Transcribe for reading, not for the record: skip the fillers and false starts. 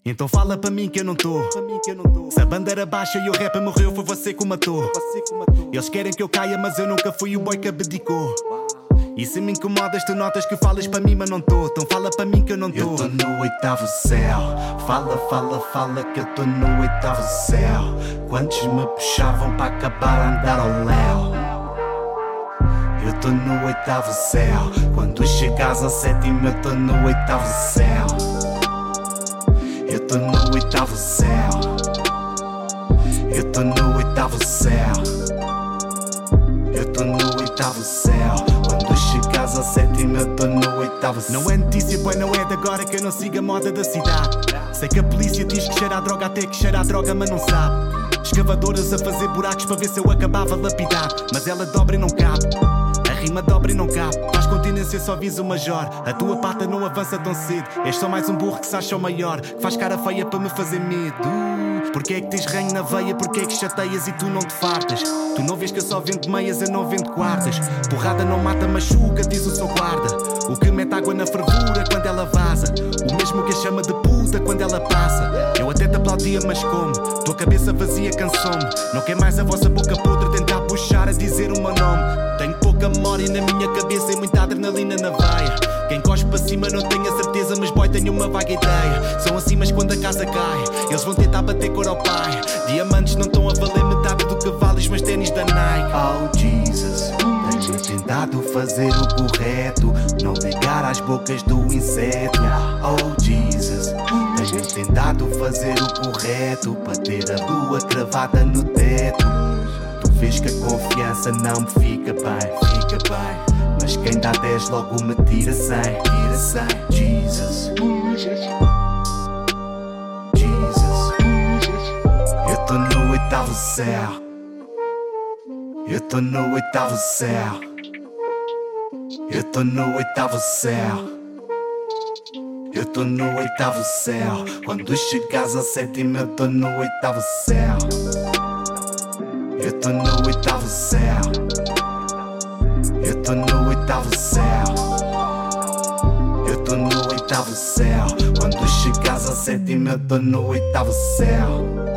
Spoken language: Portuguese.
Então fala para mim que eu não tô. Se a bandeira baixa e o rap morreu, foi você que o matou. Eles querem que eu caia, mas eu nunca fui o boy que abdicou. E se me incomodas, tu notas que falas para mim, mas não tô. Então fala para mim que eu não tô. Eu tô no oitavo céu. Fala, fala, fala que eu tô no oitavo céu. Quantos me puxavam para acabar a andar ao léu? Eu tô no oitavo céu. Quando chegares ao sétimo, eu tô no oitavo céu. Eu tô no oitavo céu. Eu tô no oitavo céu. Eu tô no oitavo céu. Quando chegares ao sétimo, eu tô no oitavo céu. Não é notícia, pois não é de agora que eu não sigo a moda da cidade. Sei que a polícia diz que cheira a droga, até que cheira a droga, mas não sabe. Escavadoras a fazer buracos para ver se eu acabava lapidado. Mas ela dobra e não cabe. A rima dobra e não cabe. Faz continência, só visa o major. A tua pata não avança tão cedo. És só mais um burro que se acha o maior, que faz cara feia para me fazer medo. Porquê é que tens ranho na veia? Porquê é que chateias e tu não te fartas? Tu não vês que eu só vendo meias, eu não vendo quartas. Porrada não mata, machuca, diz o seu guarda. O que mete água na fervura quando ela vaza. O mesmo que a chama de puta quando ela passa. Eu até te aplaudia, mas como? Tua cabeça vazia cansou-me. Não quer mais a vossa boca podre tentar puxar a dizer o meu nome. Tenho pouca memória na minha cabeça e muita adrenalina na veia. Quem cospe para cima não tenho a certeza, mas boy, tenho uma vaga ideia. São assim, mas quando a casa cai, eles vão tentar bater cor ao pai. Diamantes não estão a valer metade do que vale os meus ténis da Nike. Oh Jesus, tenho tentado fazer o correto, não ligar às bocas do inseto. Oh Jesus, tenho tentado fazer o correto, para ter a lua cravada no teto. Tu vês que a confiança não me fica bem, fica bem. Mas quem dá 10 logo me tira 100, tira 100. Jesus, Jesus, eu tô no oitavo céu. Eu tô no oitavo céu. Eu tô no oitavo céu. Eu tô no oitavo céu. Quando chegares ao sétimo, eu tô no oitavo céu. Eu tô no oitavo céu. Eu tô no oitavo céu. Eu tô no oitavo céu. Quando chegares ao sétimo, eu tô no oitavo céu.